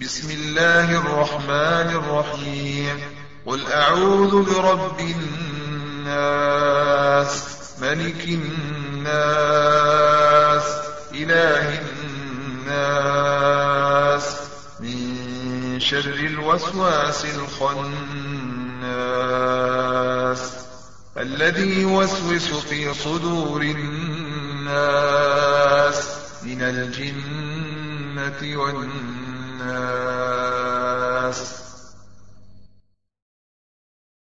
بسم الله الرحمن الرحيم. قل أعوذ برب الناس ملك الناس إله الناس من شر الوسواس الخناس الذي يوسوس في صدور الناس من الجنة والناس.